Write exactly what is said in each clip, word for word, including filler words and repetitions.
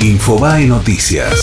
Infobae Noticias.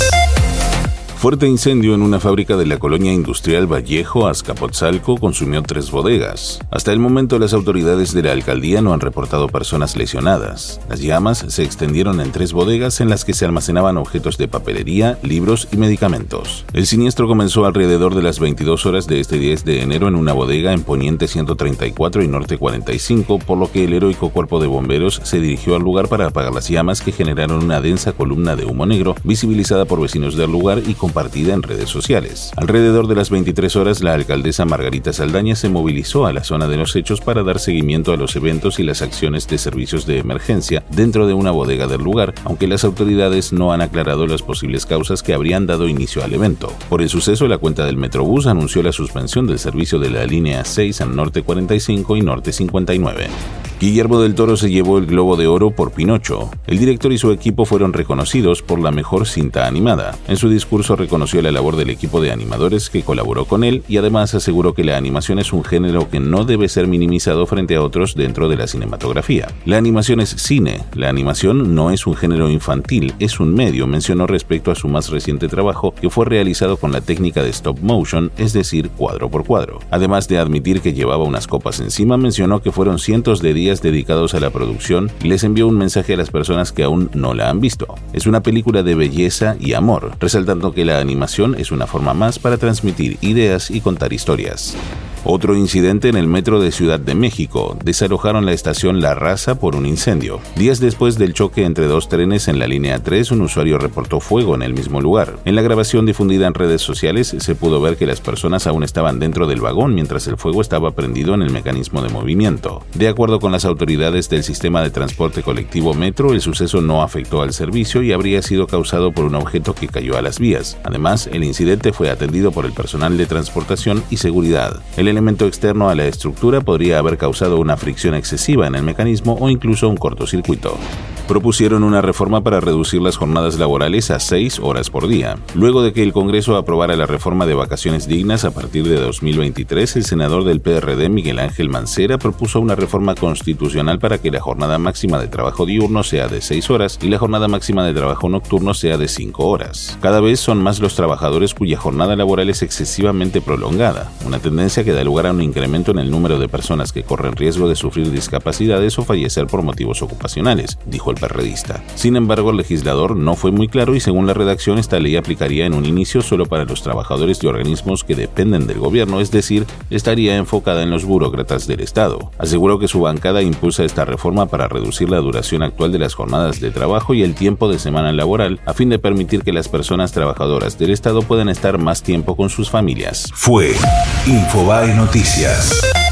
Fuerte incendio en una fábrica de la colonia industrial Vallejo, Azcapotzalco, consumió tres bodegas. Hasta el momento, las autoridades de la alcaldía no han reportado personas lesionadas. Las llamas se extendieron en tres bodegas en las que se almacenaban objetos de papelería, libros y medicamentos. El siniestro comenzó alrededor de las veintidós horas de este diez de enero en una bodega en Poniente ciento treinta y cuatro y Norte cuarenta y cinco, por lo que el heroico cuerpo de bomberos se dirigió al lugar para apagar las llamas que generaron una densa columna de humo negro visibilizada por vecinos del lugar y con compartida en redes sociales. Alrededor de las veintitrés horas, la alcaldesa Margarita Saldaña se movilizó a la zona de los hechos para dar seguimiento a los eventos y las acciones de servicios de emergencia dentro de una bodega del lugar, aunque las autoridades no han aclarado las posibles causas que habrían dado inicio al evento. Por el suceso, la cuenta del Metrobús anunció la suspensión del servicio de la línea seis en Norte cuarenta y cinco y Norte cincuenta y nueve. Guillermo del Toro se llevó el Globo de Oro por Pinocho. El director y su equipo fueron reconocidos por la mejor cinta animada. En su discurso reconoció la labor del equipo de animadores que colaboró con él y además aseguró que la animación es un género que no debe ser minimizado frente a otros dentro de la cinematografía. La animación es cine. La animación no es un género infantil, es un medio, mencionó respecto a su más reciente trabajo que fue realizado con la técnica de stop motion, es decir, cuadro por cuadro. Además de admitir que llevaba unas copas encima, mencionó que fueron cientos de días dedicados a la producción y les envió un mensaje a las personas que aún no la han visto. Es una película de belleza y amor, resaltando que la animación es una forma más para transmitir ideas y contar historias. Otro incidente en el metro de Ciudad de México. Desalojaron la estación La Raza por un incendio. Días después del choque entre dos trenes en la línea tres, un usuario reportó fuego en el mismo lugar. En la grabación difundida en redes sociales se pudo ver que las personas aún estaban dentro del vagón mientras el fuego estaba prendido en el mecanismo de movimiento. De acuerdo con las autoridades del sistema de transporte colectivo Metro, el suceso no afectó al servicio y habría sido causado por un objeto que cayó a las vías. Además, el incidente fue atendido por el personal de transportación y seguridad. El elemento externo a la estructura podría haber causado una fricción excesiva en el mecanismo o incluso un cortocircuito. Propusieron una reforma para reducir las jornadas laborales a seis horas por día. Luego de que el Congreso aprobara la reforma de vacaciones dignas a partir de dos mil veintitrés, el senador del P R D, Miguel Ángel Mancera, propuso una reforma constitucional para que la jornada máxima de trabajo diurno sea de seis horas y la jornada máxima de trabajo nocturno sea de cinco horas. Cada vez son más los trabajadores cuya jornada laboral es excesivamente prolongada, una tendencia que da lugar a un incremento en el número de personas que corren riesgo de sufrir discapacidades o fallecer por motivos ocupacionales, dijo el perredista. Sin embargo, el legislador no fue muy claro y según la redacción esta ley aplicaría en un inicio solo para los trabajadores de organismos que dependen del gobierno, es decir, estaría enfocada en los burócratas del Estado. Aseguró que su bancada impulsa esta reforma para reducir la duración actual de las jornadas de trabajo y el tiempo de semana laboral a fin de permitir que las personas trabajadoras del Estado puedan estar más tiempo con sus familias. Fue Infobae Noticias.